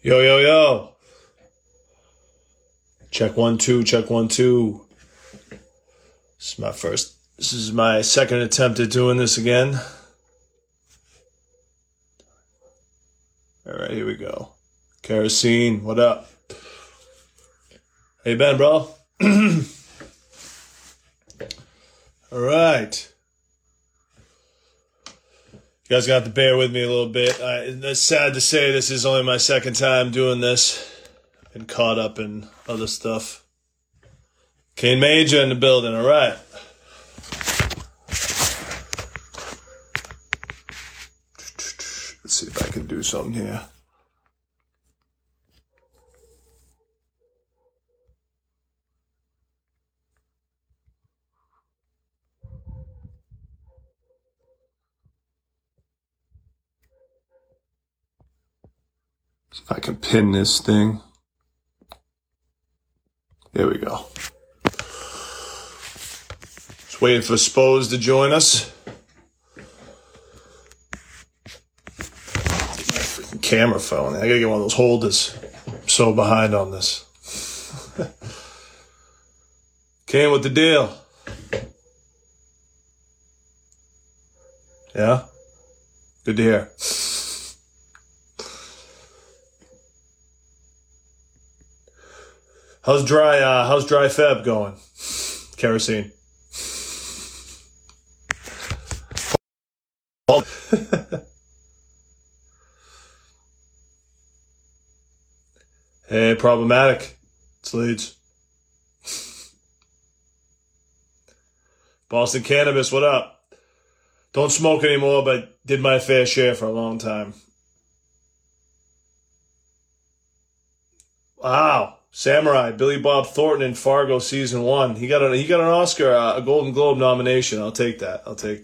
Yo, yo, yo. Check 1 2, check 1 2. This is my second attempt at doing this again. All right, here we go. Kerosene, what up? How you been, bro? All right. You guys got to bear with me a little bit. It's sad to say this is only my second time doing this. Been caught up in other stuff. Kane Major in the building, all right. Let's see if I can do something here. See if I can pin this thing. There we go. Just waiting for Spose to join us. Freaking camera phone. I gotta get one of those holders. I'm so behind on this. Kane, what the deal? Yeah? Good to hear. How's dry Feb going? Kerosene. Hey, problematic. It's Leeds. Boston Cannabis, what up? Don't smoke anymore, but did my fair share for a long time. Wow. Samurai, Billy Bob Thornton in Fargo season 1. He got an Oscar, a Golden Globe nomination. I'll take that.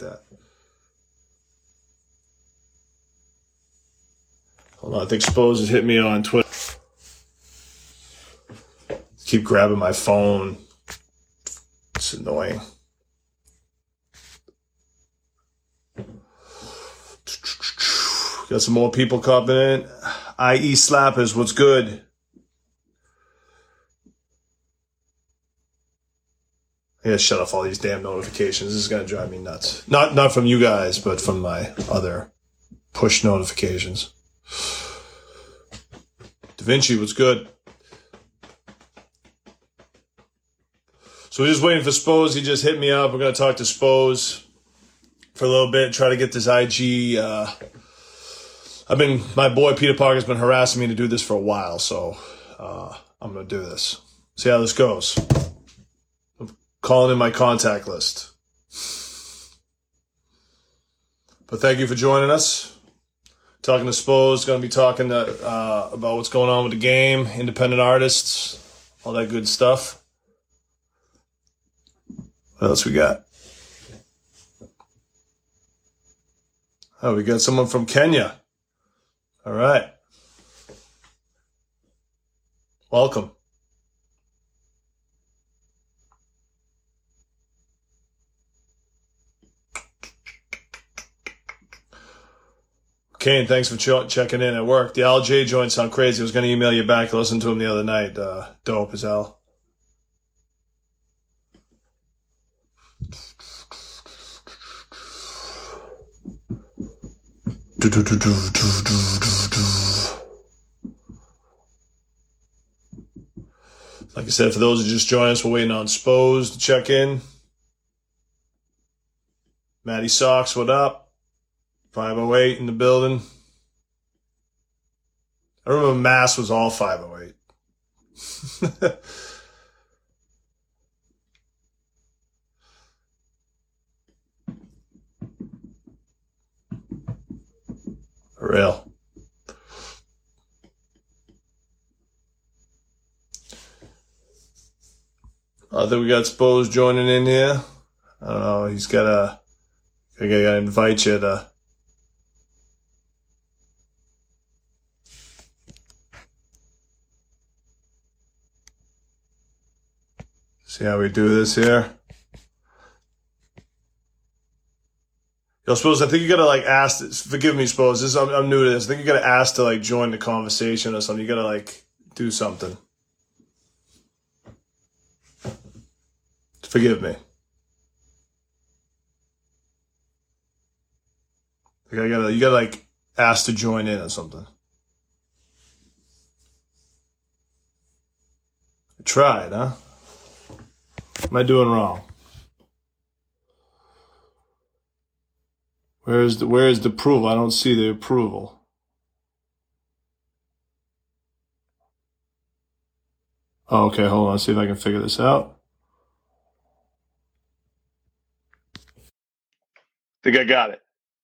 Hold on, I think Spose has hit me on Twitter. Keep grabbing my phone. It's annoying. Got some more people coming in. IE Slappers, what's good? I gotta shut off all these damn notifications. This is gonna drive me nuts. Not from you guys, but from my other push notifications. Da Vinci, what's good? So we're just waiting for Spose. He just hit me up. We're gonna talk to Spose for a little bit, try to get this IG. My boy Peter Parker's been harassing me to do this for a while, so I'm gonna do this. See how this goes. Calling in my contact list. But thank you for joining us. Talking to Spose, going to be talking about what's going on with the game, independent artists, all that good stuff. What else we got? Oh, we got someone from Kenya. All right. Welcome. Kane, thanks for checking in at work. The LJ joints sound crazy. I was going to email you back. I listened to him the other night. Dope as hell. Like I said, for those who just joined us, we're waiting on Spose to check in. Matty Socks, what up? 508 in the building. I remember Mass was all 508. For real. I think we got Spose joining in here. I don't know. He's got I gotta invite you to. See how we do this here? Yo, Spose, I think you gotta like ask. Forgive me, Spose. I'm new to this. I think you gotta ask to like join the conversation or something. You gotta like do something. Forgive me. You gotta like ask to join in or something. I tried, huh? What am I doing wrong? Where is the approval? I don't see the approval. Oh, okay, hold on. See if I can figure this out. Think I got it.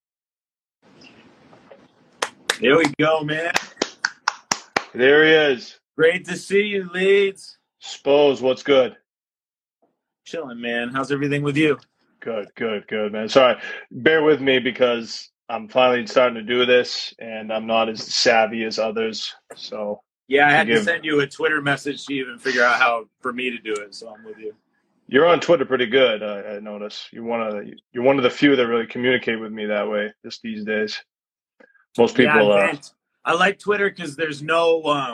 There we go, man. There he is. Great to see you, Leeds. Spose, what's good? Chilling, man. How's everything with you? Good, man. Sorry, bear with me because I'm finally starting to do this, and I'm not as savvy as others. So yeah, I had to send you a Twitter message to even figure out how for me to do it. So I'm with you. You're on Twitter pretty good. I notice you're one of the few that really communicate with me that way just these days. Most people. Yeah, I like Twitter because there's no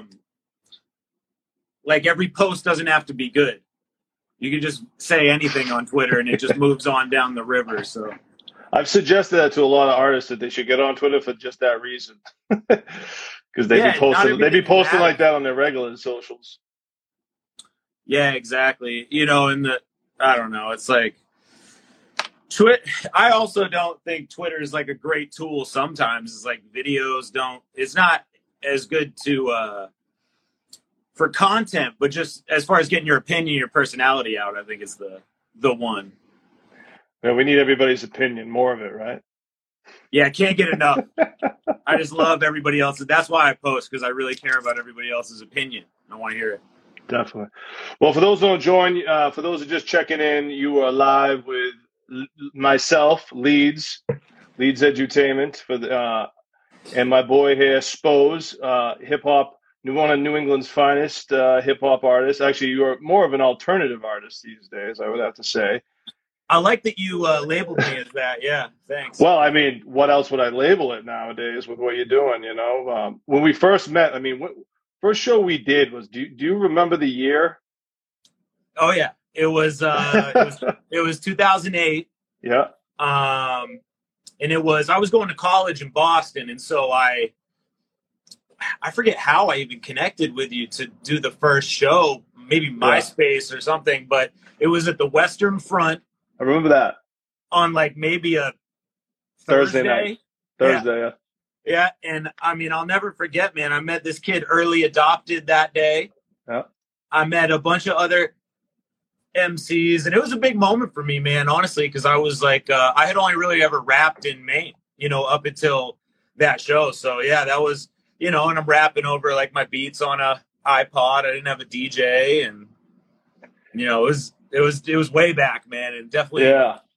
like every post doesn't have to be good. You can just say anything on Twitter and it just moves on down the river. So I've suggested that to a lot of artists that they should get on Twitter for just that reason. Because they'd be posting like that on their regular socials. Yeah, exactly. You know, I don't know. It's like I also don't think Twitter is like a great tool. Sometimes it's like videos it's not as good for content, but just as far as getting your opinion, your personality out, I think it's the one. Yeah, we need everybody's opinion, more of it, right? Yeah, I can't get enough. I just love everybody else. That's why I post, because I really care about everybody else's opinion. I want to hear it. Definitely. Well, for those who don't join, for those who are just checking in, you are live with myself, Leeds Edutainment, and my boy here, Spose, hip hop, one of New England's finest hip hop artists. Actually, you are more of an alternative artist these days, I would have to say. I like that you labeled me as that. Yeah, thanks. Well, I mean, what else would I label it nowadays with what you're doing? You know, when we first met, I mean, first show we did was. Do you remember the year? Oh yeah, it was 2008. Yeah. And I was going to college in Boston, and so I forget how I even connected with you to do the first show, maybe MySpace or something, but it was at the Western Front. I remember that. On like maybe a Thursday night. Yeah. Yeah, and I mean, I'll never forget, man. I met this kid early adopted that day. Yeah. I met a bunch of other MCs, and it was a big moment for me, man, honestly, because I was like, I had only really ever rapped in Maine, you know, up until that show. So yeah, that was, you know, and I'm rapping over like my beats on a iPod. I didn't have a DJ, and you know, it was way back, man, and definitely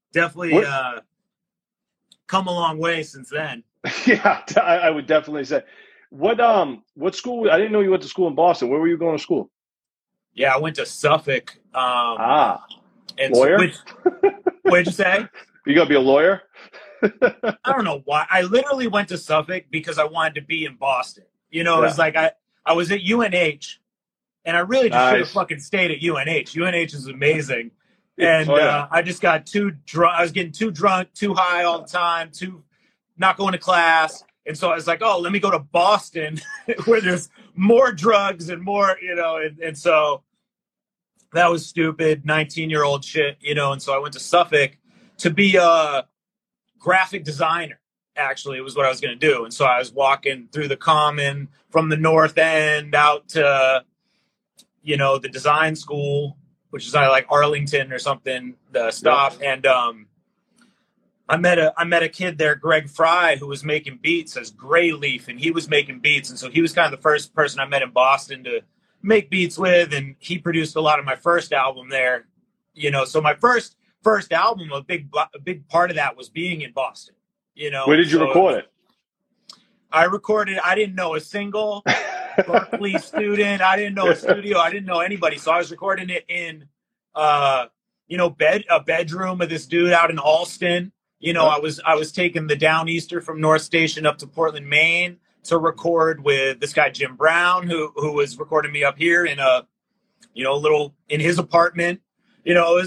come a long way since then. Yeah, I would definitely say. What school? I didn't know you went to school in Boston. Where were you going to school? Yeah, I went to Suffolk. Lawyer? What'd you say? You gotta be a lawyer? I don't know why. I literally went to Suffolk because I wanted to be in Boston. You know, It was like I was at UNH, and I really just should have fucking stayed at UNH. UNH is amazing. And I just got too drunk. I was getting too drunk, too high all the time, not going to class. And so I was like, oh, let me go to Boston where there's more drugs and more, you know, and so that was stupid 19-year-old shit, you know. And so I went to Suffolk to be a graphic designer. Actually, it was what I was going to do. And so I was walking through the Common from the North End out to, you know, the design school, which is like Arlington or something, the stop. Yeah. And I met a kid there, Greg Fry, who was making beats as Gray Leaf, and he was making beats. And so he was kind of the first person I met in Boston to make beats with, and he produced a lot of my first album there. You know, so my first album, a big part of that was being in Boston. You know, where did you record it? I didn't know a single Berkeley student. I didn't know a studio. I didn't know anybody. So I was recording it in, you know, a bedroom of this dude out in Alston. You know, I was taking the Downeaster from North Station up to Portland, Maine to record with this guy Jim Brown, who was recording me up here in a, you know, little in his apartment. You know,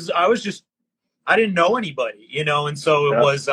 I didn't know anybody, you know, and so it was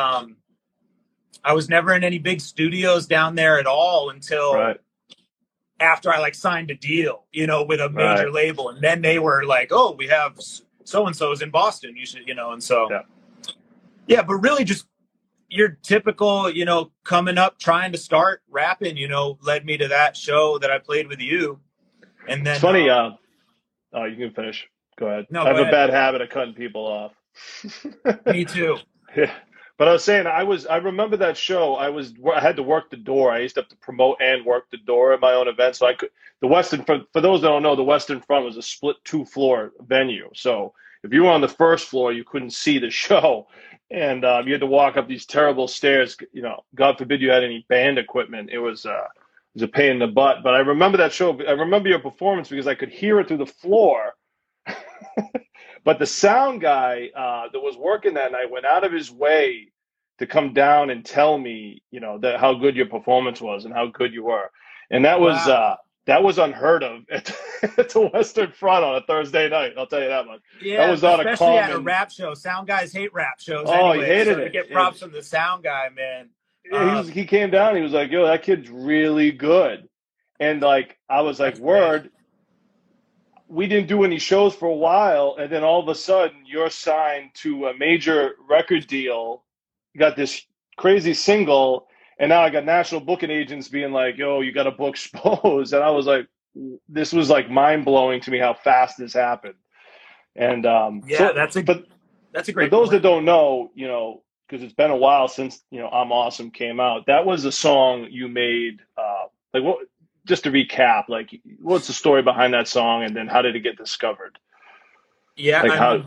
I was never in any big studios down there at all until after I like signed a deal, you know, with a major label, and then they were like, "Oh, we have so and so's in Boston, you should," you know, and so but really just your typical, you know, coming up trying to start rapping, you know, led me to that show that I played with you. And then it's funny. You can finish. Go ahead. No, I have a bad habit of cutting people off. Me too. Yeah. But I was saying, I remember that show. I had to work the door. I used to have to promote and work the door at my own event. So the Western Front, for those that don't know, the Western Front was a split 2-floor venue. So if you were on the first floor, you couldn't see the show. And you had to walk up these terrible stairs. You know, God forbid you had any band equipment. It was a pain in the butt. But I remember that show. I remember your performance because I could hear it through the floor. But the sound guy that was working that night went out of his way to come down and tell me, you know, that how good your performance was and how good you were. And that was unheard of at the Western Front on a Thursday night. I'll tell you that much. Yeah, that was not especially at a rap show. Sound guys hate rap shows. Oh, anyway, he hated so it. To get props from the sound guy, man. Yeah, he came down. He was like, "Yo, that kid's really good," and like I was like, "Word." Great. We didn't do any shows for a while, and then all of a sudden, you're signed to a major record deal. You got this crazy single, and now I got national booking agents being like, "Yo, you got to book Spose," and I was like, "This was like mind blowing to me how fast this happened." And that's a great. For those that don't know, you know, because it's been a while since, you know, I'm Awesome came out. That was a song you made. Like what? Just to recap, like, what's the story behind that song, and then how did it get discovered? Yeah, like I mean,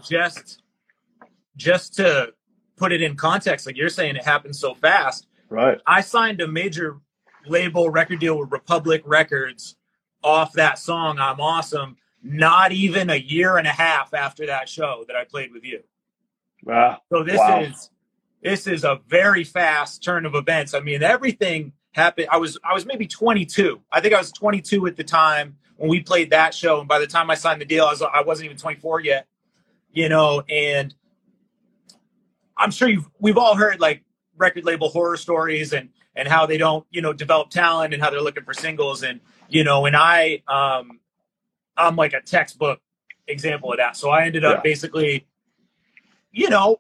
just to put it in context, like you're saying, it happened so fast. Right. I signed a major label record deal with Republic Records off that song, I'm Awesome, not even a year and a half after that show that I played with you. So this is a very fast turn of events. I mean, everything happened. I was maybe 22. I think I was 22 at the time when we played that show. And by the time I signed the deal, I wasn't even 24 yet, you know, and I'm sure we've all heard like record label horror stories and how they don't, you know, develop talent and how they're looking for singles. And, you know, and I'm like a textbook example of that. So I ended up basically, you know,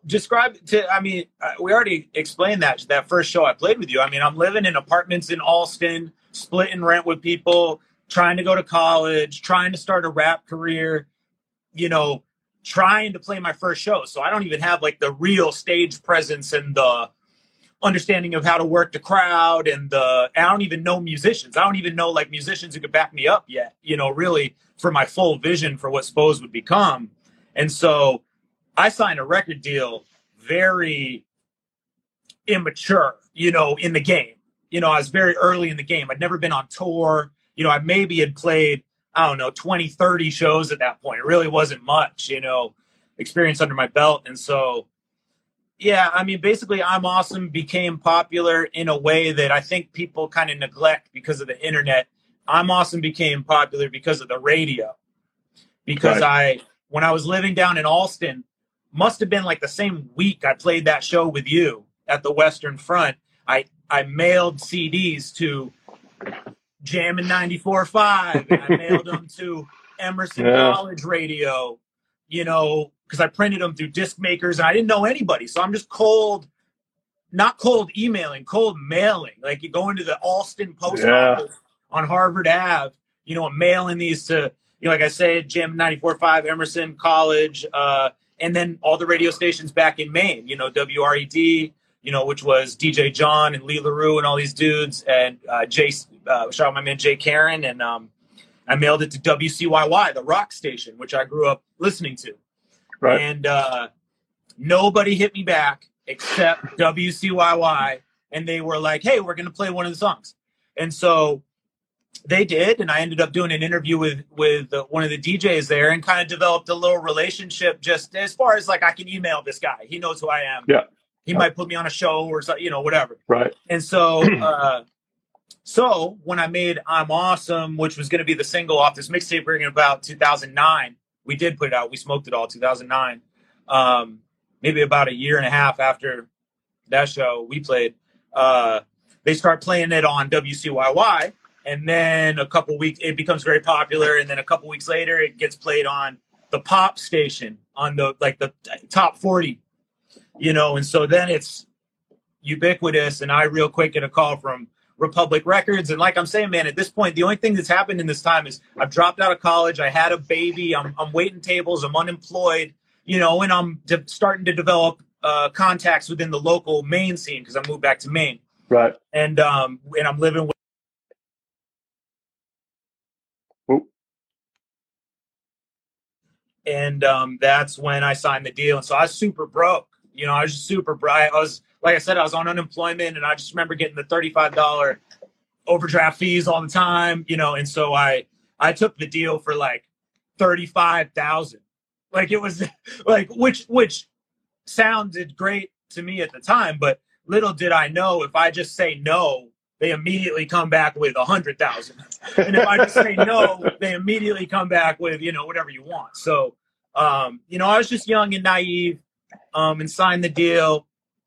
we already explained that first show I played with you. I mean, I'm living in apartments in Allston, splitting rent with people, trying to go to college, trying to start a rap career, you know, trying to play my first show. So I don't even have like the real stage presence and the understanding of how to work the crowd. And I don't even know musicians. I don't even know like musicians who could back me up yet, you know, really for my full vision for what Spose would become. And so I signed a record deal very immature, you know, in the game. You know, I was very early in the game. I'd never been on tour. You know, I maybe had played, I don't know, 20, 30 shows at that point. It really wasn't much, you know, experience under my belt. And so, yeah, I mean, basically I'm Awesome became popular in a way that I think people kind of neglect because of the internet. I'm Awesome became popular because of the radio. Because when I was living down in Allston, must have been like the same week I played that show with you at the Western Front. I mailed CDs to Jammin' 94.5, and I mailed them to Emerson College Radio, you know, because I printed them through disc makers, and I didn't know anybody. So I'm just not cold emailing, cold mailing. Like you go into the Allston post office on Harvard Ave, you know, I'm mailing these to, you know, like I said, Jammin' 94.5, Emerson College, and then all the radio stations back in Maine, you know, WRED, you know, which was DJ John and Lee LaRue and all these dudes, and shout out my man Jay Karen, and I mailed it to WCYY, the rock station, which I grew up listening to. Right. And nobody hit me back except WCYY, and they were like, "Hey, we're going to play one of the songs." And so they did, and I ended up doing an interview with one of the DJs there, and kind of developed a little relationship just as far as like I can email this guy. He knows who I am. Yeah. He might put me on a show or something, whatever. Right. And so, so when I made I'm Awesome, which was going to be the single off this mixtape in about 2009, we did put it out. We smoked it all 2009. Maybe about a year and a half after that show we played, they start playing it on WCYY. And then a couple weeks, it becomes very popular. And then a couple weeks later, it gets played on the pop station on the top 40, and so then it's ubiquitous. And I real quick get a call from Republic Records. And like I'm saying, man, at this point, the only thing that's happened in this time is I've dropped out of college. I had a baby. I'm waiting tables. I'm unemployed, and I'm starting to develop contacts within the local Maine scene because I moved back to Maine. Right. And I'm living with. And that's when I signed the deal. And so I was super broke. I was just super broke. I was, like I said, I was on unemployment, and I just remember getting the $35 overdraft fees all the time, and so I took the deal for like $35,000. Like it was like, which sounded great to me at the time, but little did I know if I just say no, they immediately come back with 100,000. And if I just say no, they immediately come back with, whatever you want. So, I was just young and naive, and signed the deal.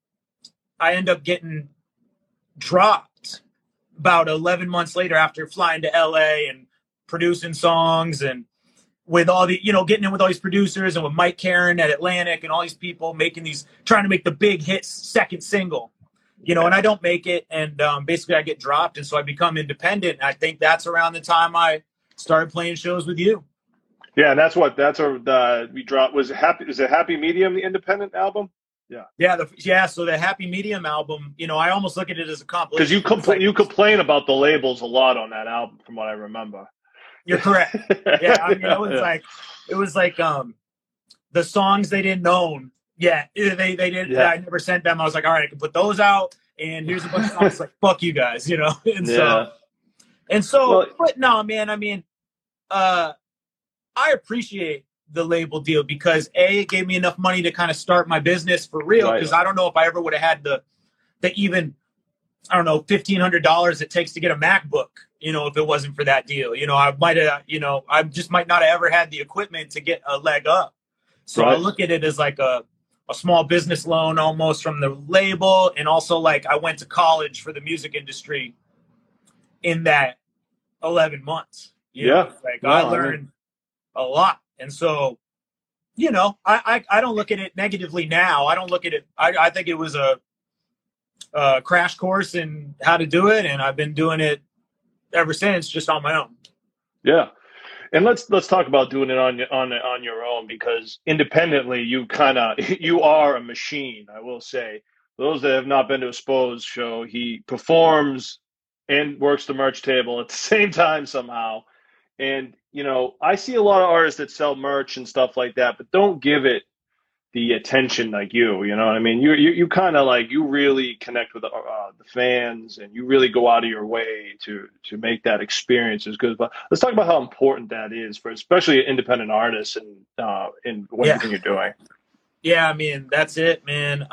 I end up getting dropped about 11 months later after flying to LA and producing songs, and with all the, getting in with all these producers and with Mike Caren at Atlantic and all these people trying to make the big hit second single. And I don't make it, and basically I get dropped, and so I become independent. And I think that's around the time I started playing shows with you. Yeah, and we dropped. Was it Happy Medium, the independent album? Yeah. So the Happy Medium album, I almost look at it as a compilation. Because you complain about the labels a lot on that album, from what I remember. You're correct. Yeah, I mean, it was like the songs they didn't own. Yeah, they did. Yeah. I never sent them. I was like, all right, I can put those out, and here's a bunch of songs. Like, fuck you guys, And so, but no, man. I mean, I appreciate the label deal because it gave me enough money to kind of start my business for real. Because I don't know if I ever would have had the even, I don't know, $1,500 it takes to get a MacBook. If it wasn't for that deal, I might have, I just might not have ever had the equipment to get a leg up. So I look at it as like a small business loan almost from the label. And also like I went to college for the music industry in that 11 months. I learned a lot. And so, I don't look at it negatively now. I don't look at it. I think it was a crash course in how to do it. And I've been doing it ever since, just on my own. Yeah. And let's talk about doing it on your own, because independently you are a machine. I will say, those that have not been to a Spose show, he performs and works the merch table at the same time somehow. And I see a lot of artists that sell merch and stuff like that, but don't give it the attention like you. You know what I mean? You kind of like, you really connect with the fans, and you really go out of your way to make that experience as good. But let's talk about how important that is for especially independent artists and in what you're doing. Yeah, I mean, that's it, man.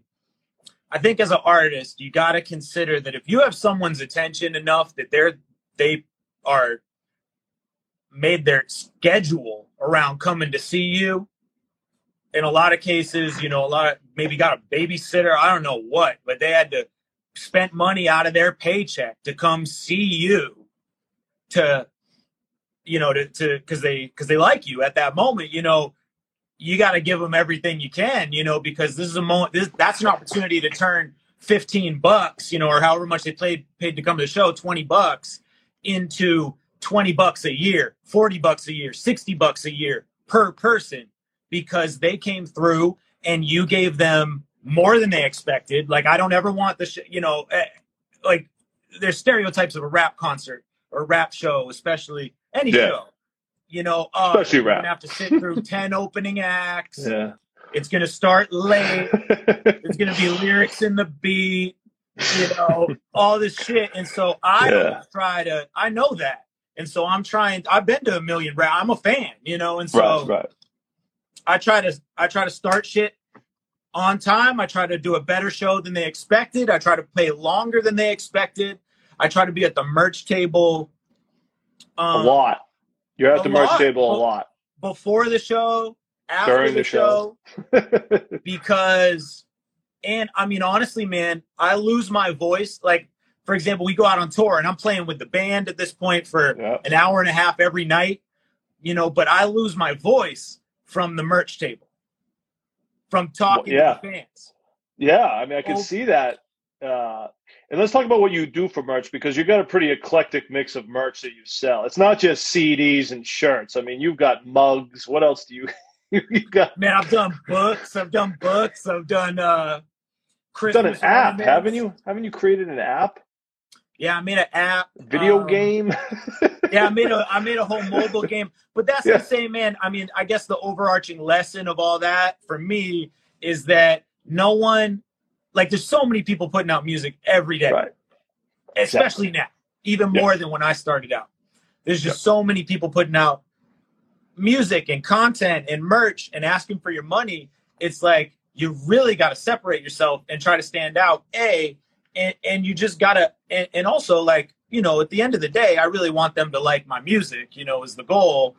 I think as an artist, you got to consider that if you have someone's attention enough that they are made their schedule around coming to see you. In a lot of cases, maybe got a babysitter, I don't know what, but they had to spend money out of their paycheck to come see you because they like you at that moment. You got to give them everything you can, because this is a moment, that's an opportunity to turn $15, or however much they paid to come to the show, $20 into $20 a year, $40 a year, $60 a year per person. Because they came through and you gave them more than they expected. Like, I don't ever want like there's stereotypes of a rap concert or rap show, especially any show, especially rap. You're going to have to sit through 10 opening acts. Yeah. It's going to start late. There's going to be lyrics in the beat, all this shit. And so I know that. And so I've been to a million I'm a fan, and so. Right. I try to start shit on time. I try to do a better show than they expected. I try to play longer than they expected. I try to be at the merch table. A lot. You're at the merch table a lot. Before the show, after during the show. Because, and I mean, honestly, man, I lose my voice. Like, for example, we go out on tour and I'm playing with the band at this point for an hour and a half every night, you know, but I lose my voice from the merch table, from talking to the fans. Yeah, I mean, I can see that. And let's talk about what you do for merch, because you've got a pretty eclectic mix of merch that you sell. It's not just CDs and shirts. I mean, you've got mugs. What else do you got? Man, I've done books. I've done Christmas. You've done an app, haven't you? Haven't you created an app? Yeah, I made an app. Video game. Yeah, I made a whole mobile game. But that's the same, man. I mean, I guess the overarching lesson of all that for me is that no one, like, there's so many people putting out music every day, right? Especially now, even more than when I started out. There's just so many people putting out music and content and merch and asking for your money. It's like, you really got to separate yourself and try to stand out, and you just got to, and also, like, you know, at the end of the day, I really want them to like my music, you know, is the goal.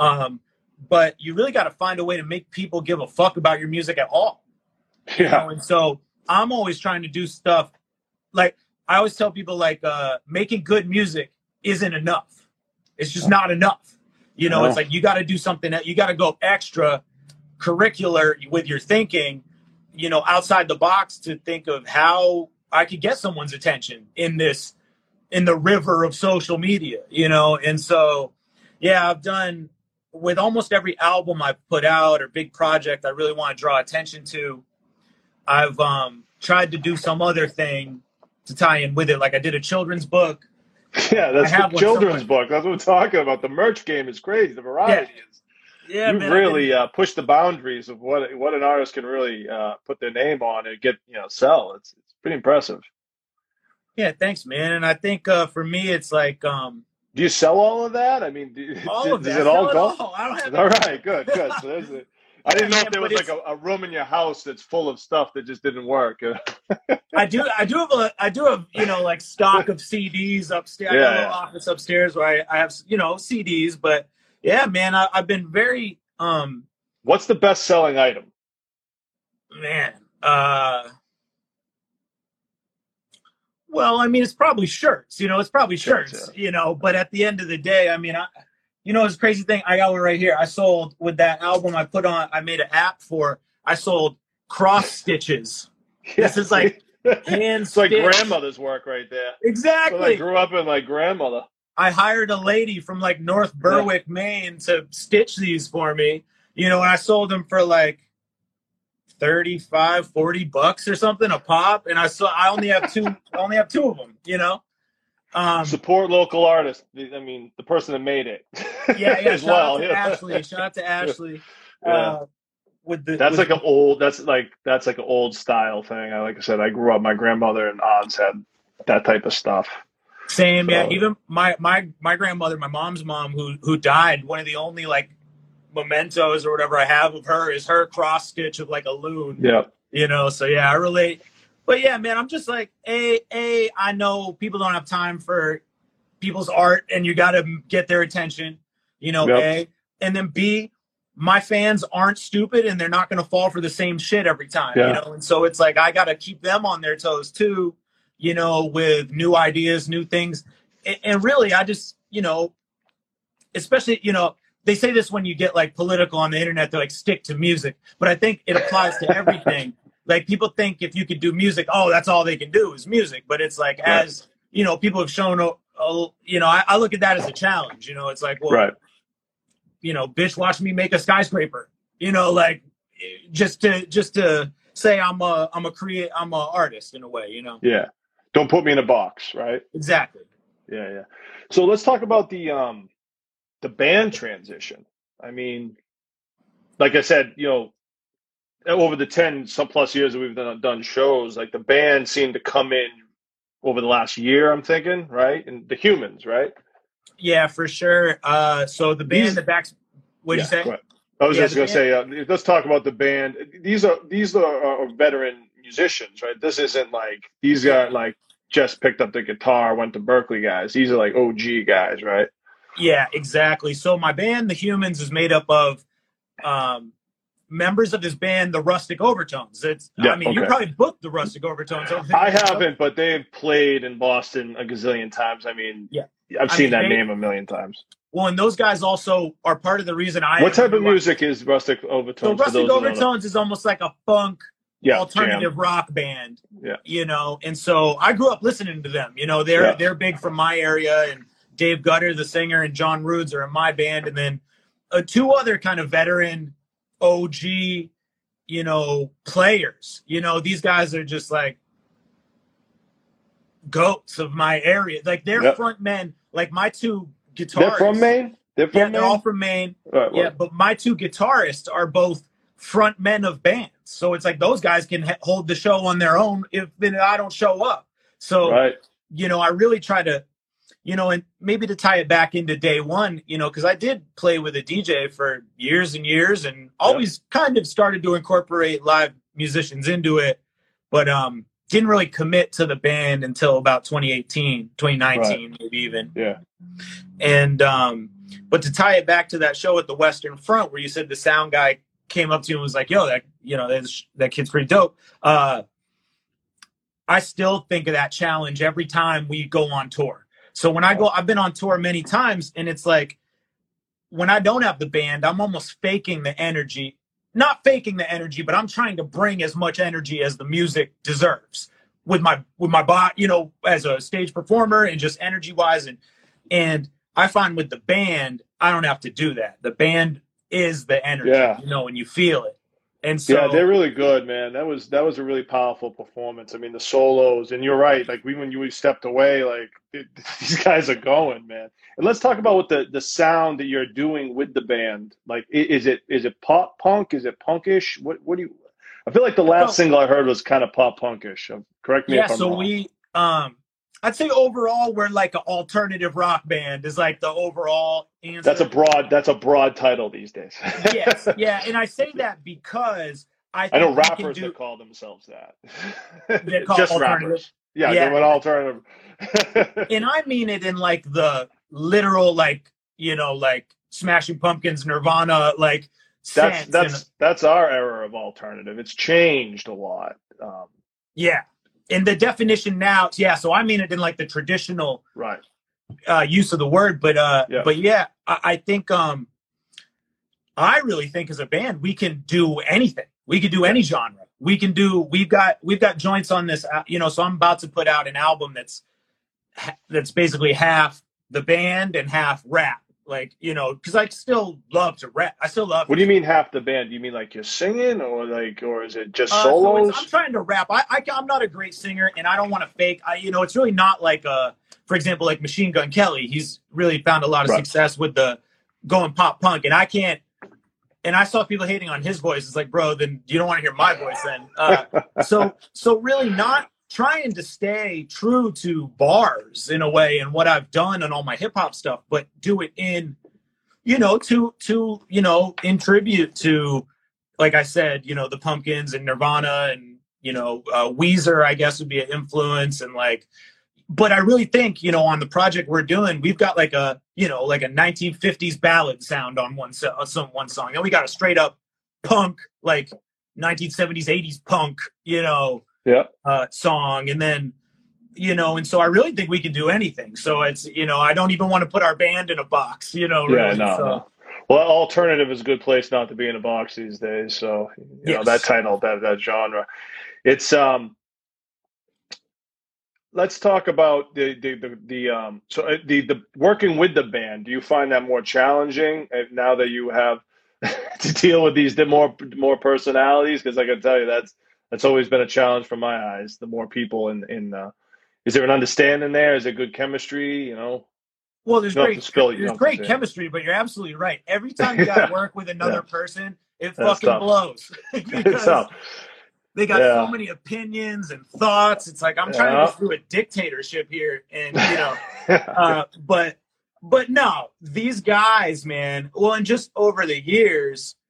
But you really got to find a way to make people give a fuck about your music at all. You know? And so I'm always trying to do stuff. Like, I always tell people, like, making good music isn't enough. It's just not enough. You know, it's like, you got to do something that you got to go extra curricular with your thinking, you know, outside the box, to think of how I could get someone's attention in the river of social media, you know? And so, yeah, I've done, with almost every album I've put out or big project I really want to draw attention to, I've tried to do some other thing to tie in with it. Like, I did a children's book. Yeah, that's the children's book. That's what we're talking about. The merch game is crazy. The variety is. Yeah, you've really pushed the boundaries of what an artist can really put their name on and get, you know, sell. It's pretty impressive. Yeah, thanks, man. And I think for me, it's like, do you sell all of that? I mean, does it all go? I don't have. All right, good. So there's it. I didn't know if there was like a room in your house that's full of stuff that just didn't work. I do have, you know, like, stock of CDs upstairs. I got a little office upstairs where I have, you know, CDs. But yeah, man, I've been very. What's the best selling item? Man, well, I mean, it's probably shirts. You know, it's probably shirts. You know, but at the end of the day, I mean, you know, it's a crazy thing. I got one right here. I sold, with that album I put on, I made an app for, I sold cross stitches. This is like hand It's like grandmother's work right there. Exactly. So I grew up in like grandmother. I hired a lady from like North Berwick, Maine, to stitch these for me. You know, and I sold them for like $35-$40 or something a pop. And I only have two of them, you know? Support local artists. I mean, the person that made it. Yeah. As well. Shout out to Ashley. That's like an old style thing. Like I said, I grew up. My grandmother and aunts had that type of stuff. Same, yeah. Even my grandmother, my mom's mom, who died. One of the only like mementos or whatever I have of her is her cross stitch of like a loon. Yeah. You know. So yeah, I relate. But yeah, man, I'm just like, I know people don't have time for people's art, and you got to get their attention, you know, A. And then B, my fans aren't stupid, and they're not going to fall for the same shit every time, you know? And so it's like, I got to keep them on their toes too, you know, with new ideas, new things. And really, I just, you know, especially, you know, they say this when you get like political on the internet, they're like, stick to music. But I think it applies to everything. Like, people think if you could do music, oh, that's all they can do is music. But it's like, as, you know, people have shown, you know, I look at that as a challenge. You know, it's like, well, you know, bitch, watch me make a skyscraper. You know, like, just to say I'm a artist in a way, you know. Yeah. Don't put me in a box, right? Exactly. Yeah. So let's talk about the band transition. I mean, like I said, you know, over the 10 some plus years that we've done shows, like, the band seemed to come in over the last year, I'm thinking, right? And the Humans, right? Yeah, for sure. So the band, what'd you say? I was just gonna say, let's talk about the band. These are veteran musicians, right? This isn't like these aren't like just picked up the guitar, went to Berkeley guys. These are like OG guys, right? Yeah, exactly. So my band, The Humans, is made up of members of this band, the Rustic Overtones. You probably booked the Rustic Overtones. I haven't, but they've played in Boston a gazillion times. I mean, I've seen that name a million times. Well, and those guys also are part of the reason What type of music is Rustic Overtones? So Rustic Overtones is almost like a funk alternative rock band. Yeah. You know, and so I grew up listening to them. You know, they're big from my area, and Dave Gutter, the singer, and John Rudes are in my band, and then two other kind of veteran OG, you know, players. You know, these guys are just like goats of my area. Like they're front men. Like my two guitarists. They're from Maine? They're all from Maine. Right. But my two guitarists are both front men of bands. So it's like those guys can hold the show on their own if I don't show up. So, you know, I really try to, you know, and maybe to tie it back into day one, you know, because I did play with a DJ for years and years and always kind of started to incorporate live musicians into it, but didn't really commit to the band until about 2019, maybe even. Yeah. And, but to tie it back to that show at the Western Front where you said the sound guy came up to you and was like, yo, that kid's pretty dope. I still think of that challenge every time we go on tour. So when I've been on tour many times, and it's like, when I don't have the band, I'm almost faking the energy, not faking the energy, but I'm trying to bring as much energy as the music deserves with my body, you know, as a stage performer and just energy wise. And I find with the band, I don't have to do that. The band is the energy, you know, and you feel it. And so they're really good, man. That was a really powerful performance. I mean, the solos, and you're right. Like when you stepped away, like these guys are going, man. And let's talk about what the sound that you're doing with the band. Like, is it pop punk? Is it punkish? What do you? I feel like the last single I heard was kind of pop punkish. Correct me if I'm wrong. Yeah, so I'd say overall we're like an alternative rock band is like the overall answer. That's a broad title these days. Yes, yeah, and I say that because I know rappers that call themselves that. They're called just alternative. Rappers. Yeah, they're an alternative. And I mean it in like the literal, like, you know, like Smashing Pumpkins, Nirvana, like that's our era of alternative. It's changed a lot. And the definition now, so I mean it in like the traditional use of the word, but I think I really think as a band we can do anything. We can do any genre. We've got joints on this, you know. So I'm about to put out an album that's basically half the band and half rap. Like, you know, because I still love to rap. I still love. What do you mean half the band? Do you mean like you're singing, or is it just solos? I'm trying to rap. I'm not a great singer, and I don't want to fake. It's really not like for example, like Machine Gun Kelly. He's really found a lot of success with the going pop punk, and I can't. And I saw people hating on his voice. It's like, bro, then you don't want to hear my voice then. So really not trying to stay true to bars in a way and what I've done on all my hip hop stuff, but do it in, you know, to you know, in tribute to, like I said, you know, the Pumpkins and Nirvana and, you know, Weezer, I guess would be an influence. And like, but I really think, you know, on the project we're doing, we've got like a, you know, like a 1950s ballad sound on one song. Then we got a straight up punk, like 1970s, 80s punk, you know, song. And then, you know, and so I really think we can do anything. So it's, you know, I don't even want to put our band in a box, you know. Really. No. Well, alternative is a good place not to be in a box these days. So, you know, that title, that genre. It's, let's talk about the working with the band. Do you find that more challenging now that you have to deal with these more personalities? Because I can tell you that's always been a challenge from my eyes. The more people is there an understanding there? Is there good chemistry? You know. Well, there's great chemistry, but you're absolutely right. Every time you got to work with another person, it fucking blows. Because they got so many opinions and thoughts. It's like I'm trying to go through a dictatorship here, and you know, but no, these guys, man. Well, and just over the years,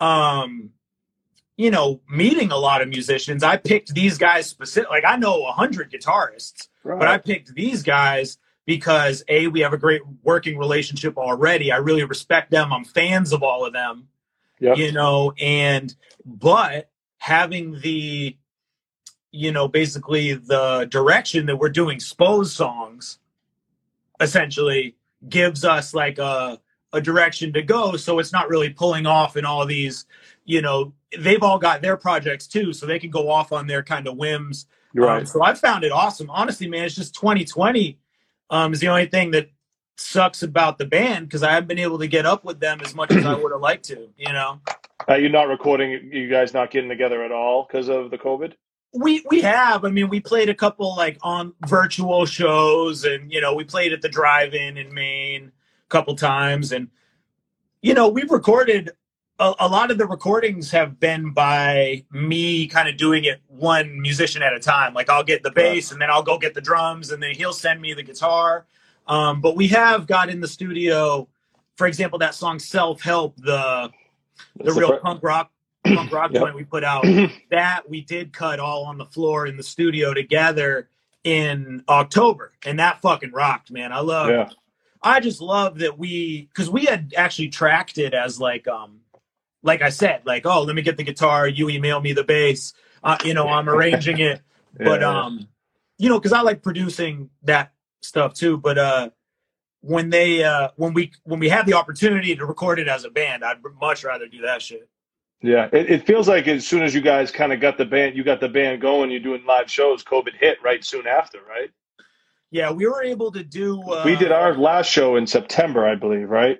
you know, meeting a lot of musicians. I picked these guys specific. Like I know 100 guitarists, but I picked these guys because A, we have a great working relationship already. I really respect them. I'm fans of all of them, you know, but having the, you know, basically the direction that we're doing Spose songs essentially gives us like a direction to go. So it's not really pulling off in all these, you know, they've all got their projects too, so they can go off on their kind of whims. So I found it awesome. Honestly, man, it's just 2020 is the only thing that sucks about the band because I haven't been able to get up with them as much as I would have liked to, you know. You're not recording, you guys not getting together at all because of the COVID? We have. I mean, we played a couple like on virtual shows and, you know, we played at the drive-in in Maine a couple times. And, you know, we've recorded a lot of the recordings have been by me kind of doing it one musician at a time. Like I'll get the bass and then I'll go get the drums and then he'll send me the guitar. But we have got in the studio, for example, that song Self-Help, the real punk rock joint we put out, that we did cut all on the floor in the studio together in October. And that fucking rocked, man. I just love that because we had actually tracked it as like I said, like, oh, let me get the guitar, you email me the bass, you know, I'm arranging it. But, you know, because I like producing that stuff too. But when we had the opportunity to record it as a band, I'd much rather do that shit. Yeah, it feels like as soon as you guys kind of got the band going, you're doing live shows, COVID hit right soon after, right? Yeah, we were able to do... we did our last show in September, I believe, right?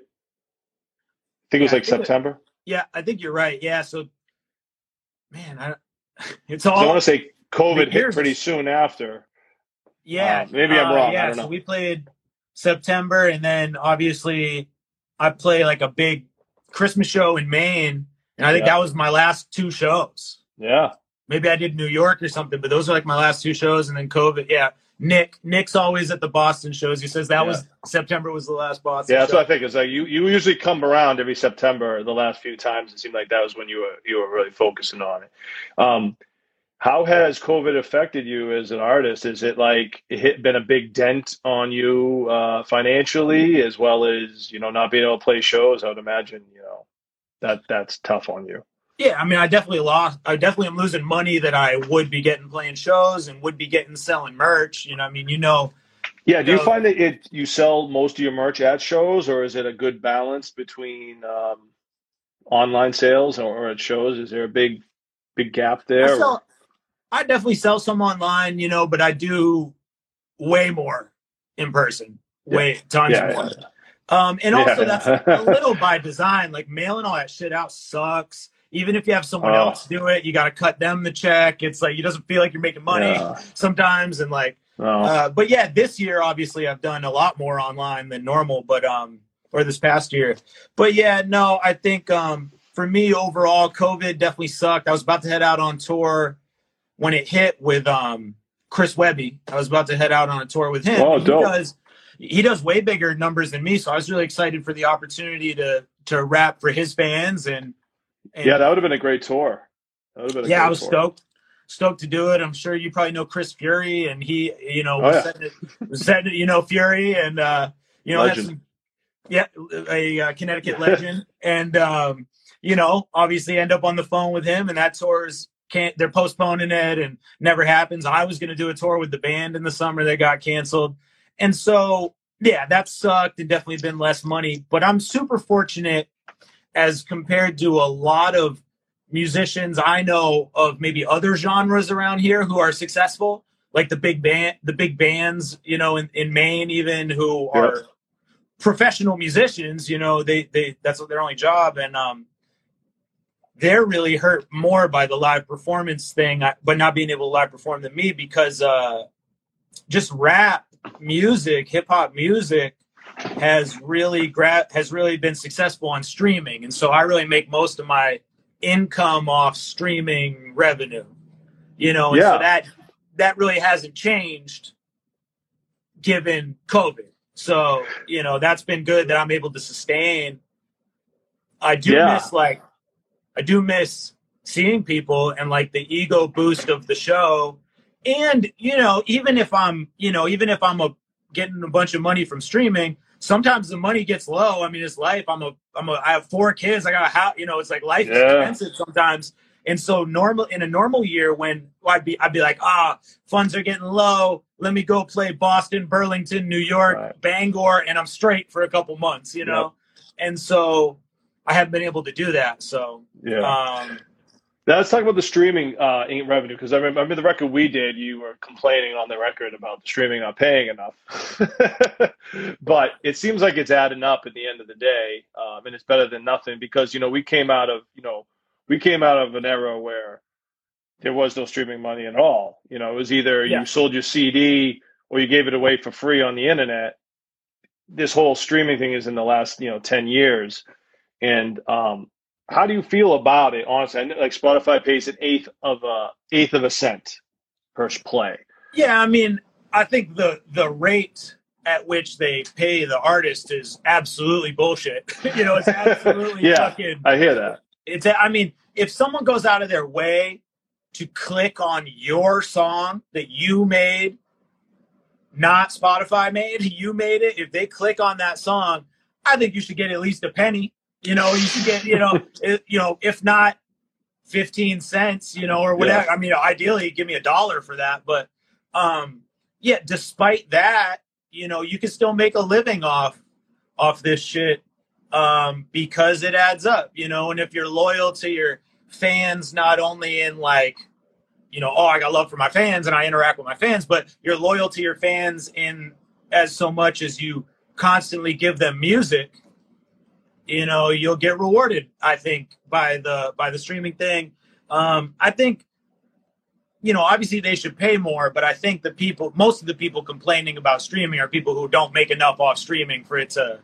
I think it was like September. Yeah, I think you're right. Yeah, so, man, it's all... I want to say COVID hit pretty soon after. Yeah. Maybe I'm wrong. I don't know. So we played September, and then obviously I play like a big Christmas show in Maine, and I think that was my last two shows. Yeah. Maybe I did New York or something, but those are like my last two shows, and then COVID. Yeah. Nick's always at the Boston shows. He says that was September was the last Boston. Yeah, that's show. what I think. It's like you usually come around every September. The last few times, it seemed like that was when you were really focusing on it. How has COVID affected you as an artist? Is it like been a big dent on you financially, as well as, you know, not being able to play shows? I would imagine, you know, that's tough on you. Yeah, I mean, I definitely am losing money that I would be getting playing shows and would be getting selling merch. You know, I mean, you know. Yeah, do you find that you sell most of your merch at shows, or is it a good balance between online sales or at shows? Is there a big gap there? I definitely sell some online, you know, but I do way more in person, tons more. And also that's a little by design. Like mailing all that shit out sucks. Even if you have someone else do it, you got to cut them the check. It's like, it doesn't feel like you're making money sometimes. And like, but yeah, this year, obviously I've done a lot more online than normal, but, or this past year, but yeah, no, I think, for me overall, COVID definitely sucked. I was about to head out on tour when it hit with, Chris Webby. I was about to head out on a tour with him. Oh, dope. He does way bigger numbers than me. So I was really excited for the opportunity to rap for his fans and yeah, that would have been a great tour. I was stoked to do it. I'm sure you probably know Chris Fury, and he, you know, said you know, Fury, and you know, a Connecticut legend, and you know, obviously end up on the phone with him, and that tour's they're postponing it and never happens. I was going to do a tour with the band in the summer that got canceled, and so yeah, that sucked and definitely been less money. But I'm super fortunate as compared to a lot of musicians I know of maybe other genres around here who are successful, like the big bands, you know, in Maine, even, who are professional musicians, you know, they that's their only job. And they're really hurt more by the live performance thing, but not being able to live perform than me, because just rap music, hip hop music has really been successful on streaming. And so I really make most of my income off streaming revenue, you know, and so that really hasn't changed given COVID. So, you know, that's been good that I'm able to sustain. I do miss, like, I do miss seeing people and like the ego boost of the show. And, even if I'm getting a bunch of money from streaming, sometimes the money gets low. I mean, it's life. I have 4 kids. I got a house, it's like life is expensive sometimes. And so in a normal year when I'd be like, funds are getting low. Let me go play Boston, Burlington, New York, Bangor, and I'm straight for a couple months, And so I haven't been able to do that. So, now let's talk about the streaming revenue, because I remember the record we did, you were complaining on the record about the streaming not paying enough. But it seems like it's adding up at the end of the day, and it's better than nothing because, we came out of an era where there was no streaming money at all. It was either you sold your CD or you gave it away for free on the internet. This whole streaming thing is in the last, 10 years. And how do you feel about it? Honestly, I know, like Spotify pays an eighth of a cent per play. Yeah, I mean, I think the rate at which they pay the artist is absolutely bullshit. It's absolutely fucking. I hear that. If someone goes out of their way to click on your song that you made, not Spotify made, you made it. If they click on that song, I think you should get at least a penny. You should get, if not 15 cents, or whatever. Yeah. I mean, ideally give me $1 for that. But despite that, you can still make a living off this shit because it adds up, and if you're loyal to your fans, not only in like, I got love for my fans and I interact with my fans, but you're loyal to your fans in as so much as you constantly give them music, you'll get rewarded, I think, by the streaming thing. I think, obviously they should pay more, but I think most of the people complaining about streaming are people who don't make enough off streaming for it to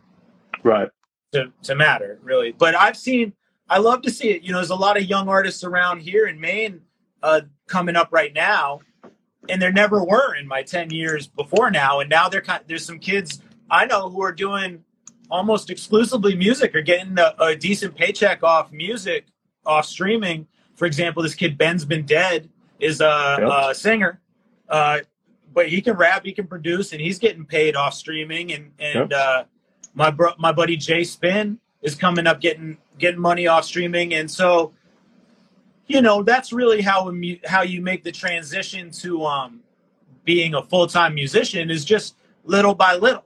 matter, really. But I love to see it. There's a lot of young artists around here in Maine coming up right now, and there never were in my 10 years before now. And now there's some kids I know who are doing almost exclusively music or getting a decent paycheck off music, off streaming. For example, this kid Ben's Been Dead is a singer, but he can rap, he can produce, and he's getting paid off streaming. And my buddy Jay Spin is coming up getting money off streaming. And so, that's really how you make the transition to being a full-time musician, is just little by little.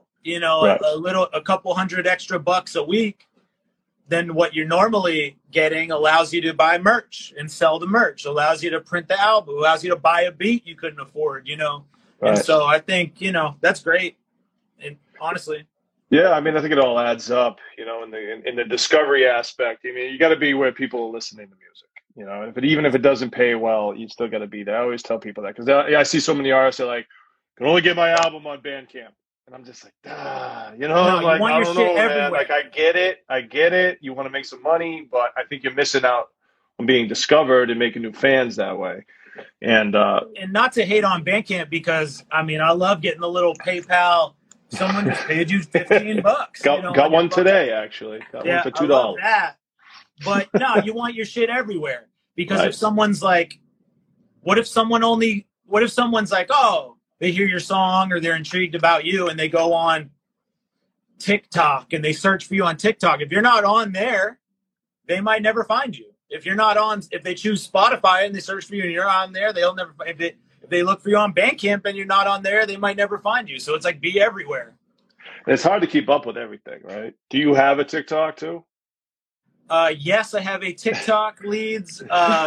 A couple $100 extra bucks a week than what you're normally getting allows you to buy merch and sell the merch, allows you to print the album, allows you to buy a beat you couldn't afford, And so I think, that's great. And honestly. Yeah, I mean, I think it all adds up, in the discovery aspect. I mean, you got to be where people are listening to music, even if it doesn't pay well, you still got to be there. I always tell people that because I see so many artists that are like, can only get my album on Bandcamp. And I'm just like, I don't know, man. Like, I get it. You want to make some money, but I think you're missing out on being discovered and making new fans that way. And not to hate on Bandcamp because, I love getting the little PayPal. Someone just paid you $15. Got one today, actually. Got one for $2. I love that. But no, you want your shit everywhere because if someone's like, what if someone's like, oh, they hear your song or they're intrigued about you and they go on TikTok and they search for you on TikTok. If you're not on there, they might never find you. If they choose Spotify and they search for you and you're on there, they'll never, if they look for you on Bandcamp and you're not on there, they might never find you. So it's like, be everywhere. It's hard to keep up with everything, right? Do you have a TikTok too? Yes, I have a TikTok leads.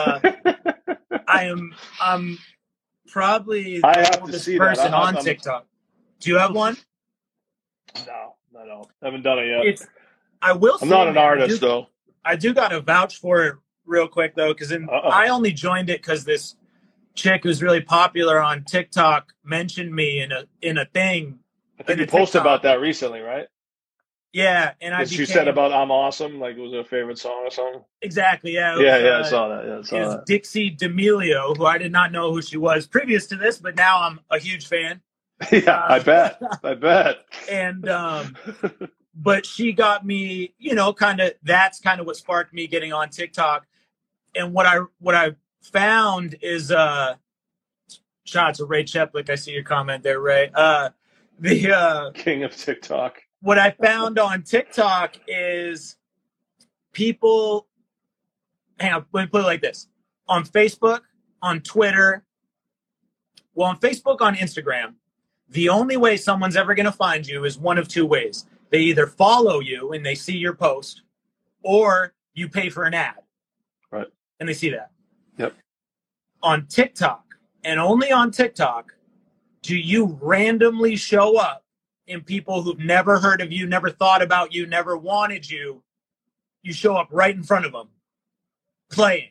I'm probably the oldest person on TikTok. Do you have one? No. I haven't done it yet. I'm not an artist, though. I do got to vouch for it real quick, though, because I only joined it because this chick who's really popular on TikTok mentioned me in a thing. I think you posted about that recently, right? Yeah, and she said about "I'm awesome," like it was her favorite song or something. Exactly. Yeah. I saw that. Yeah, I saw that. Dixie D'Amelio, who I did not know who she was previous to this, but now I'm a huge fan. Yeah, I bet. And but she got me, that's kind of what sparked me getting on TikTok. and what I found is shout out to Ray Cheplick. I see your comment there, Ray. The king of TikTok. What I found on TikTok is people. Hang on, let me put it like this: on Facebook, on Twitter, on Facebook, on Instagram, the only way someone's ever going to find you is one of two ways. They either follow you and they see your post, or you pay for an ad. Right. And they see that. Yep. On TikTok, and only on TikTok, do you randomly show up in people who've never heard of you, never thought about you, never wanted you. You show up right in front of them, playing.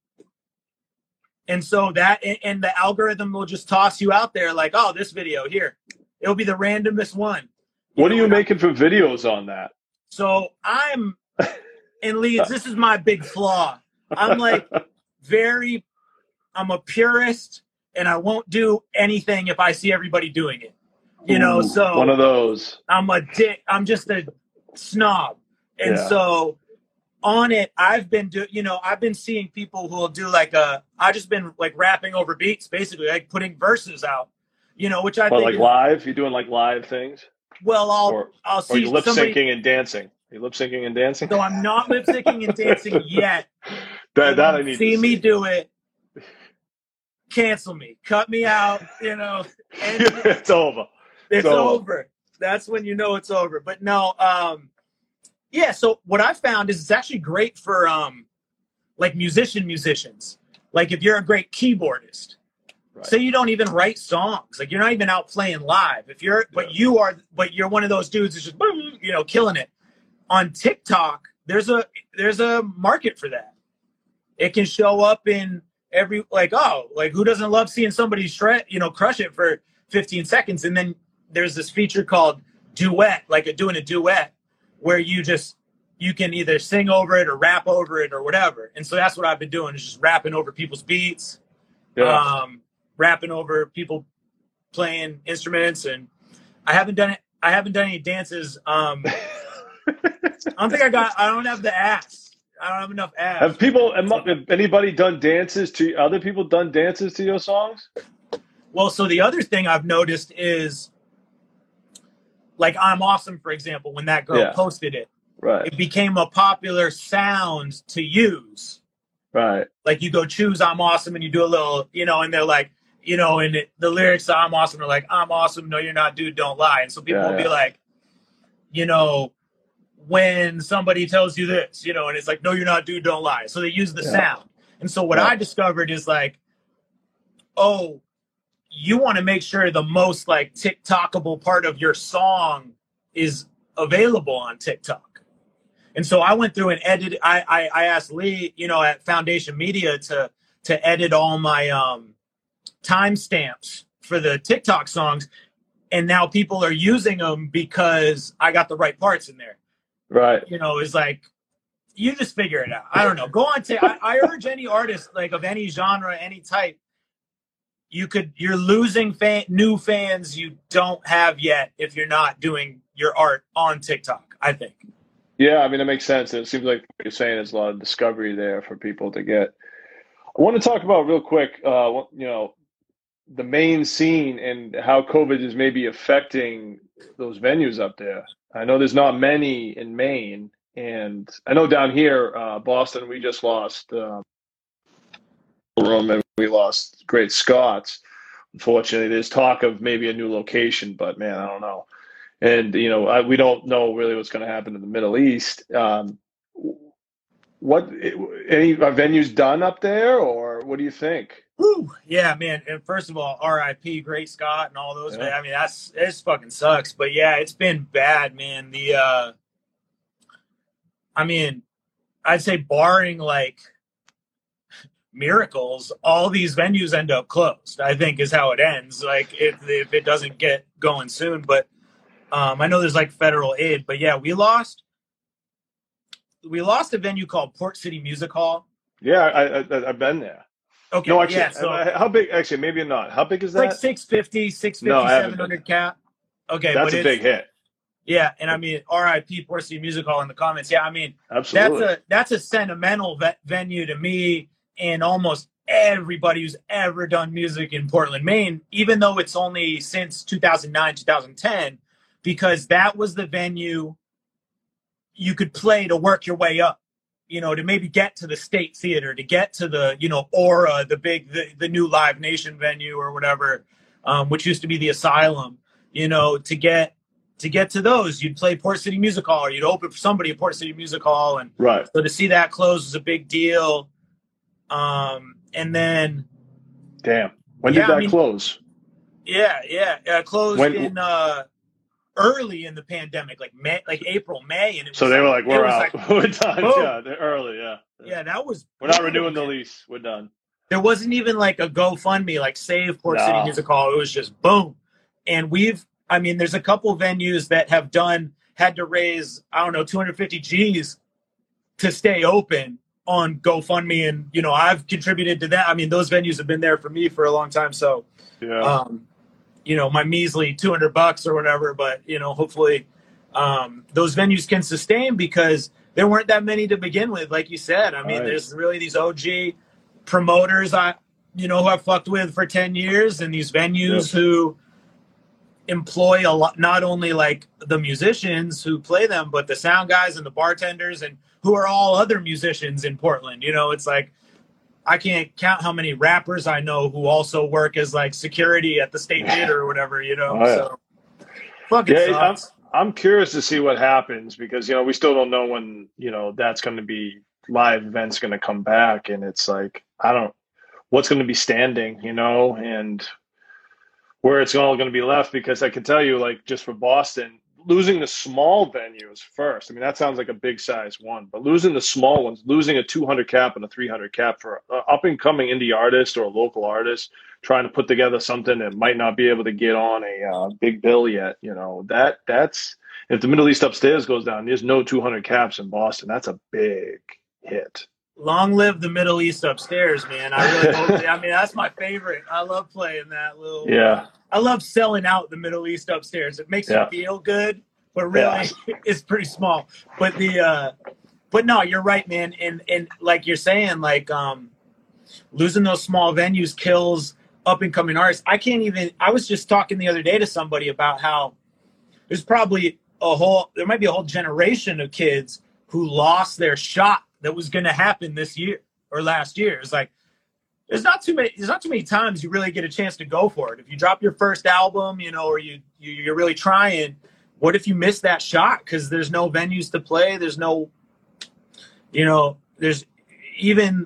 And so that, and the algorithm will just toss you out there like, oh, this video here. It'll be the randomest one. What are you making for videos on that? So I'm, and Lee, this is my big flaw. I'm like I'm a purist, and I won't do anything if I see everybody doing it. Ooh, so one of those. I'm a dick. I'm just a snob. And so on it, I've been seeing people who will do I've just been like rapping over beats, basically like putting verses out, which I think like live. You're doing like live things. Well, I'll see. Or you lip syncing and dancing. Are you lip syncing and dancing? No, I'm not lip syncing and dancing yet. that I need see to me do it. Cancel me, cut me out. And it's over. It's over. That's when you know it's over. But no, so what I found is it's actually great for like musicians. Like if you're a great keyboardist, right. Say you don't even write songs, like you're not even out playing live. But you're one of those dudes that's just boom, killing it. On TikTok, there's a market for that. It can show up in every who doesn't love seeing somebody crush it for 15 seconds, and then there's this feature called duet, doing a duet, where you can either sing over it or rap over it or whatever. And so that's what I've been doing, is just rapping over people's beats, rapping over people playing instruments. And I haven't done any dances. I don't have the ass. I don't have enough ass. Have anybody done dances to other people? Done dances to your songs? Well, so the other thing I've noticed is, like, I'm Awesome, for example, when that girl posted it, right, it became a popular sound to use. Right. Like you go choose I'm Awesome and you do a little, and they're like, and the lyrics to I'm Awesome are like, I'm awesome, no you're not, dude, don't lie. And so people will be like, when somebody tells you this, and it's like, no you're not, dude, don't lie. So they use the sound. And so what I discovered is like, oh, you want to make sure the most like TikTokable part of your song is available on TikTok. And so I went through and edited. I asked Lee, at Foundation Media to edit all my timestamps for the TikTok songs. And now people are using them because I got the right parts in there. Right. It's like, you just figure it out. I don't know. Go on. I urge any artist, like of any genre, any type, you're losing new fans you don't have yet if you're not doing your art on TikTok, I think. Yeah, I mean, it makes sense. It seems like what you're saying, there's a lot of discovery there for people to get. I want to talk about real quick, the main scene and how COVID is maybe affecting those venues up there. I know there's not many in Maine, and I know down here, Boston, we just lost room, and we lost Great Scots. Unfortunately, there's talk of maybe a new location, but man, I don't know. And we don't know really what's going to happen in the Middle East. Any venues done up there, or what do you think? Woo. Yeah, man. And first of all, R.I.P. Great Scott and all those. Yeah. I mean, it fucking sucks. But yeah, it's been bad, man. I'd say barring like miracles, all these venues end up closed, I think is how it ends. Like if it doesn't get going soon. But I know there's like federal aid. But yeah, we lost a venue called Port City Music Hall. Yeah, I've been there. Okay, no, actually, yeah, so how big? Actually, maybe not. How big is that? Like 650, 700 cap. Okay, that's a big hit. Yeah, and I mean, R.I.P. Port City Music Hall in the comments. Yeah, I mean, Absolutely. that's a sentimental venue to me and almost everybody who's ever done music in Portland, Maine, even though it's only since 2009, 2010, because that was the venue you could play to work your way up, you know, to maybe get to the State Theater, to get to the, you know, Aura, the new Live Nation venue or whatever, which used to be the Asylum, you know, to get to those, you'd play Port City Music Hall, or you'd open for somebody at Port City Music Hall. And right. So to see that close was a big deal. And then. Damn. When did that close? Yeah. Closed in early in the pandemic, like April, May. And so they were like, we're out. Like, we're done. Oh. Yeah, they're early, yeah. Yeah, that was. We're not renewing the lease. We're done. There wasn't even like a GoFundMe, like Save Port City Music Hall. It was just boom. And there's a couple venues that have had to raise, I don't know, 250 G's to stay open on GoFundMe. And, you know, I've contributed to that. I mean, those venues have been there for me for a long time. So, yeah. You know, my measly $200 or whatever, but, you know, hopefully those venues can sustain, because there weren't that many to begin with. Like you said, I mean, There's really these OG promoters, who I've fucked with for 10 years, and these venues who employ a lot, not only like the musicians who play them, but the sound guys and the bartenders, and who are all other musicians in Portland. You know, it's like, I can't count how many rappers I know who also work as like security at the State Theater or whatever, you know. So fucking sucks. I'm curious to see what happens, because, you know, we still don't know when, you know, that's going to be live events going to come back. And it's like, what's going to be standing, you know, and where it's all going to be left. Because I can tell you, like, just for Boston, losing the small venues first. I mean, that sounds like a big size one, but losing the small ones, losing a 200 cap and a 300 cap for up and coming indie artist or a local artist trying to put together something that might not be able to get on a big bill yet. You know, that's, if the Middle East Upstairs goes down, there's no 200 caps in Boston. That's a big hit. Long live the Middle East Upstairs, man. I really hope I mean, that's my favorite. I love playing that little. Yeah. I love selling out the Middle East Upstairs. It makes you feel good, but really it's pretty small. But but no, you're right, man. And like you're saying, like losing those small venues kills up and coming artists. I was just talking the other day to somebody about how there's probably there might be a whole generation of kids who lost their shot that was going to happen this year or last year. It's like, there's not too many times you really get a chance to go for it. If you drop your first album, you know, or you're really trying, what if you miss that shot? Cause there's no venues to play. There's no, you know, there's even,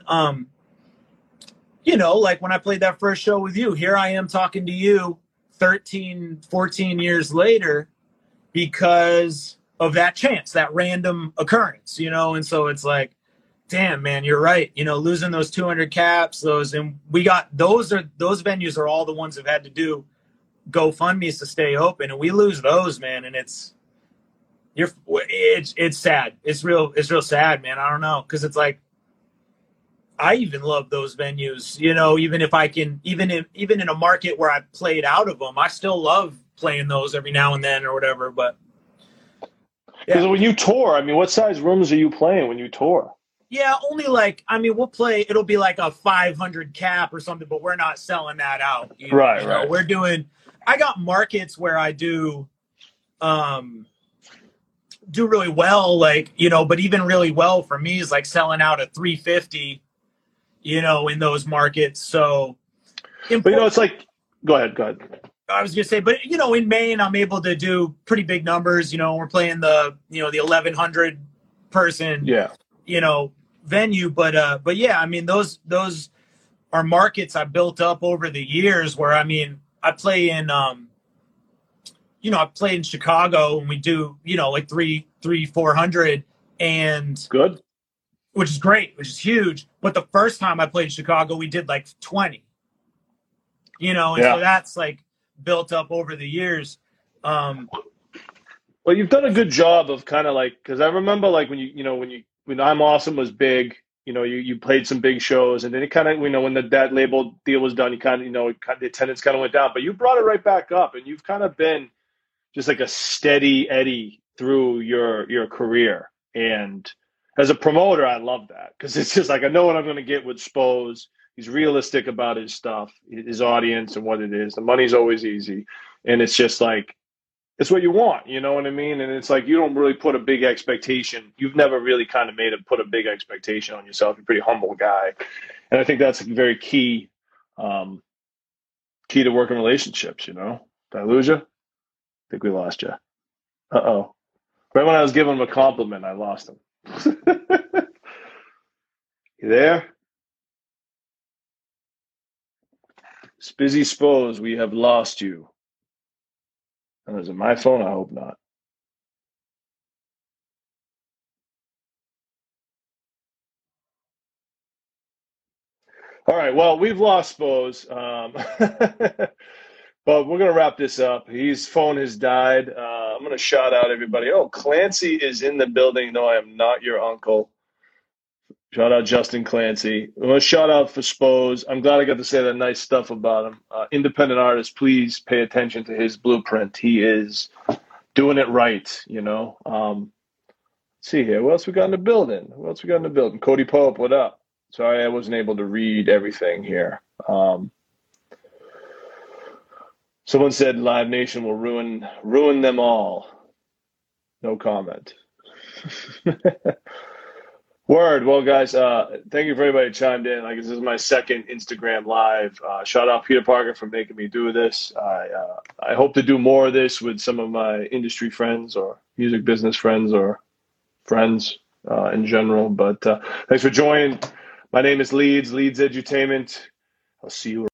you know, like when I played that first show with you, here I am talking to you 13, 14 years later because of that chance, that random occurrence, you know? And so it's like, damn, man, you're right. You know, losing those 200 caps, and we got those venues are all the ones that have had to do GoFundMes to stay open, and we lose those, man. And it's sad. It's real sad, man. I don't know. Cause it's like, I even love those venues, you know, even if I can, even in a market where I played out of them, I still love playing those every now and then or whatever. But because when you tour, I mean, what size rooms are you playing when you tour? Yeah, only like, I mean, we'll play, it'll be like a 500 cap or something, but we're not selling that out. Right. We're doing, I got markets where I do really well, like, you know, but even really well for me is like selling out at 350, you know, in those markets. So, but you know, it's like, go ahead. I was gonna say, but you know, in Maine, I'm able to do pretty big numbers. You know, we're playing the 1,100 person, you know, venue. But yeah, I mean, those are markets I built up over the years. Where I mean, I play in, you know, I play in Chicago, and we do, you know, like 400, and good, which is great, which is huge. But the first time I played Chicago, we did like 20. You know, and so that's like built up over the years. Well, you've done a good job of kind of like, because I remember like when I'm Awesome was big, you know, you played some big shows, and then it kind of, you know, when that label deal was done, you kind of, you know, the attendance kind of went down, but you brought it right back up, and you've kind of been, just like a steady eddy through your career. And as a promoter, I love that because it's just like I know what I'm going to get with Spose. He's realistic about his stuff, his audience, and what it is. The money's always easy, and it's just like it's what you want. You know what I mean? And it's like you don't really put a big expectation. You've never really kind of put a big expectation on yourself. You're a pretty humble guy, and I think that's very key. Key to working relationships. You know? Did I lose you? I think we lost you. Uh-oh. Right when I was giving him a compliment, I lost him. You there? Spizzy Spose, we have lost you. And is it my phone? I hope not. All right, well, we've lost Spose. But we're going to wrap this up. His phone has died. I'm going to shout out everybody. Oh, Clancy is in the building. No, I am not your uncle. Shout out Justin Clancy. I'm going to shout out for Spose. I'm glad I got to say that nice stuff about him. Independent artist, please pay attention to his blueprint. He is doing it right, you know. Let's see here. What else we got in the building? Cody Pope, what up? Sorry I wasn't able to read everything here. Someone said Live Nation will ruin them all. No comment. Word. Well, guys, thank you for everybody who chimed in. Like, this is my second Instagram Live. Shout out Peter Parker for making me do this. I hope to do more of this with some of my industry friends or music business friends or friends in general. But thanks for joining. My name is Leeds Edutainment. I'll see you